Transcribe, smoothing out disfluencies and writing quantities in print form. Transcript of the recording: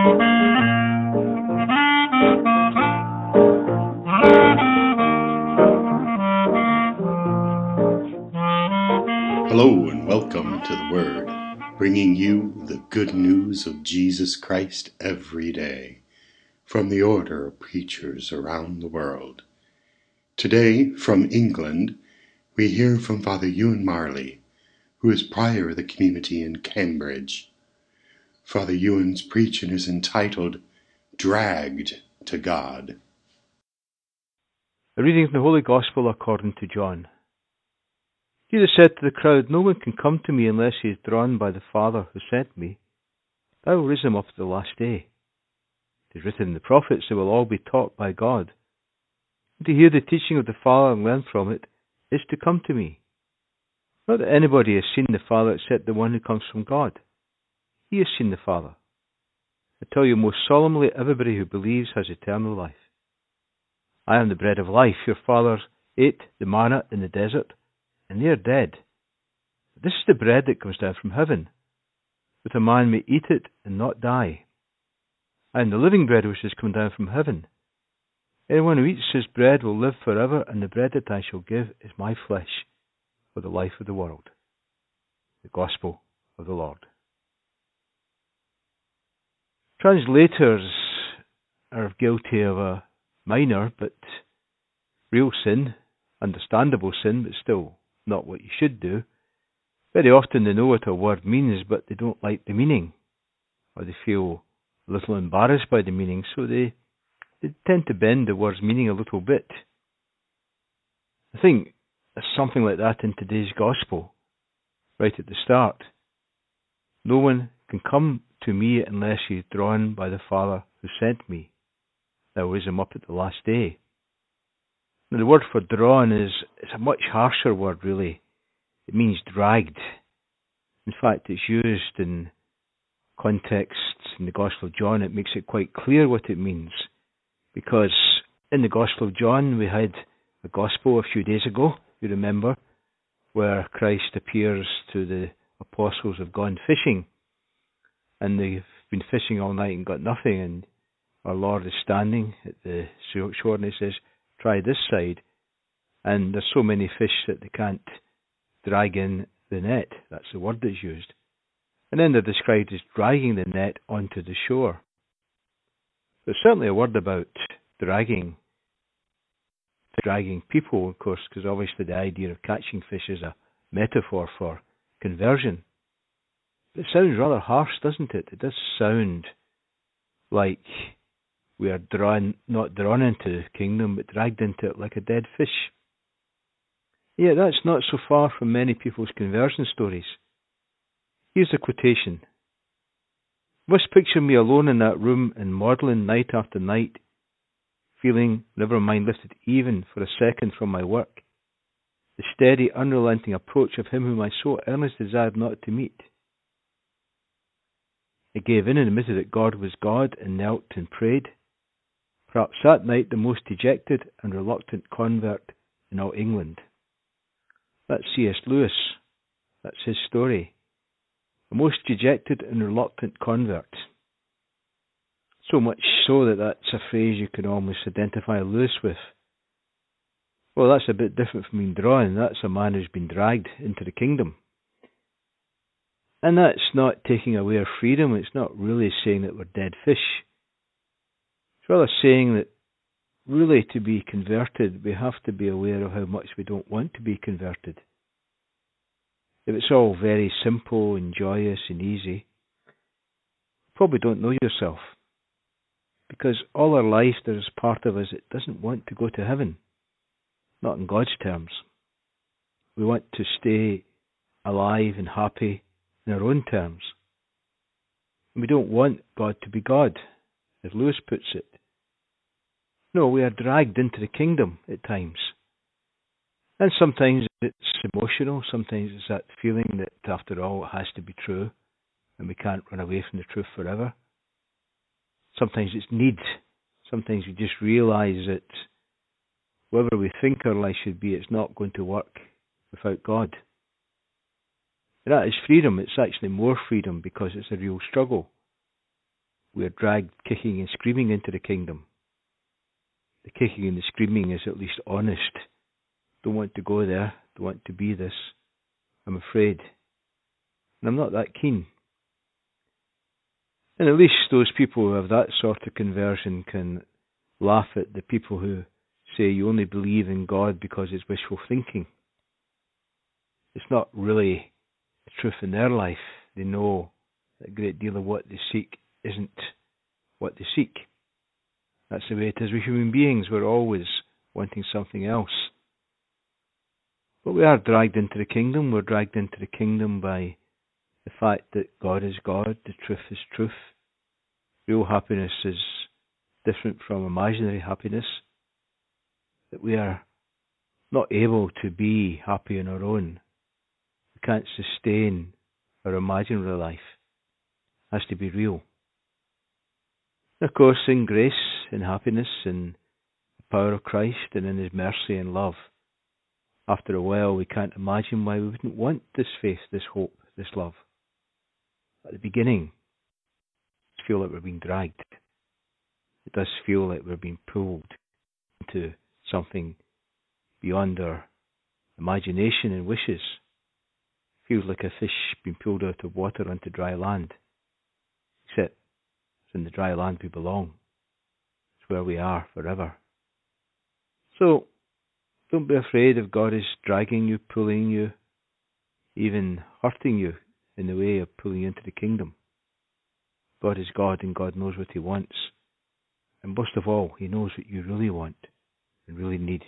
Hello and welcome to the Word, bringing you the good news of Jesus Christ every day, from the order of preachers around the world. Today, from England, we hear from Father Ewan Marley, who is prior of the community in Cambridge. Father Ewan's preaching is entitled, Dragged to God. A reading from the Holy Gospel according to John. Jesus said to the crowd, "No one can come to me unless he is drawn by the Father who sent me. I will raise him up at the last day. It is written in the prophets, they will all be taught by God. And to hear the teaching of the Father and learn from it is to come to me. Not that anybody has seen the Father except the one who comes from God. He has seen the Father. I tell you most solemnly, everybody who believes has eternal life. I am the bread of life. Your fathers ate the manna in the desert, and they are dead. But this is the bread that comes down from heaven, that a man may eat it and not die. I am the living bread which has come down from heaven. Anyone who eats this bread will live forever, and the bread that I shall give is my flesh, for the life of the world." The Gospel of the Lord. Translators are guilty of a minor but real sin, understandable sin, but still not what you should do. Very often they know what a word means, but they don't like the meaning, or they feel a little embarrassed by the meaning, so they tend to bend the word's meaning a little bit. I think there's something like that in today's Gospel, right at the start. No one can come to me unless he is drawn by the Father who sent me. I will raise him up at the last day. Now, the word for drawn is a much harsher word, really. It means dragged. In fact, it's used in contexts in the Gospel of John. It makes it quite clear what it means. Because in the Gospel of John, we had a Gospel a few days ago, you remember, where Christ appears to the apostles who have gone fishing. And they've been fishing all night and got nothing. And our Lord is standing at the shore and he says, "Try this side." And there's so many fish that they can't drag in the net. That's the word that's used. And then they're described as dragging the net onto the shore. There's certainly a word about dragging people, of course, because obviously the idea of catching fish is a metaphor for conversion. But it sounds rather harsh, doesn't it? It does sound like we are not drawn into the kingdom, but dragged into it like a dead fish. Yet that's not so far from many people's conversion stories. Here's a quotation. "Must picture me alone in that room and modelling night after night, feeling, never mind lifted even for a second from my work, the steady, unrelenting approach of him whom I so earnestly desired not to meet. I gave in and admitted that God was God and knelt and prayed. Perhaps that night the most dejected and reluctant convert in all England." That's C.S. Lewis. That's his story. The most dejected and reluctant convert. So much so that that's a phrase you can almost identify Lewis with. Well, that's a bit different from being drawn. That's a man who's been dragged into the kingdom. And that's not taking away our freedom. It's not really saying that we're dead fish. It's rather saying that really to be converted, we have to be aware of how much we don't want to be converted. If it's all very simple and joyous and easy, you probably don't know yourself. Because all our life there's part of us that doesn't want to go to heaven. Not in God's terms. We want to stay alive and happy in our own terms. And we don't want God to be God, as Lewis puts it. No, we are dragged into the kingdom at times. And sometimes it's emotional, sometimes it's that feeling that after all it has to be true, and we can't run away from the truth forever. Sometimes it's need. Sometimes we just realise that whatever we think our life should be, it's not going to work without God. And that is freedom. It's actually more freedom because it's a real struggle. we are dragged kicking and screaming into the kingdom. The kicking and the screaming is at least honest. Don't want to go there, don't want to be this. I'm afraid. And I'm not that keen. And at least those people who have that sort of conversion can laugh at the people who say you only believe in God because it's wishful thinking. It's not really the truth in their life. They know that a great deal of what they seek isn't what they seek. That's the way it is with human beings. We're always wanting something else. But we are dragged into the kingdom. We're dragged into the kingdom by the fact that God is God, the truth is truth. Real happiness is different from imaginary happiness. That we are not able to be happy on our own. We can't sustain our imaginary life. It has to be real. Of course, in grace, in happiness, in the power of Christ, and in His mercy and love, after a while we can't imagine why we wouldn't want this faith, this hope, this love. At the beginning, it feels like we're being dragged. It does feel like we're being pulled into something beyond our imagination and wishes. It feels like a fish being pulled out of water onto dry land. Except it's in the dry land we belong. It's where we are forever. So, don't be afraid if God is dragging you, pulling you, even hurting you in the way of pulling you into the kingdom. God is God and God knows what He wants. And most of all, He knows what you really want and really need.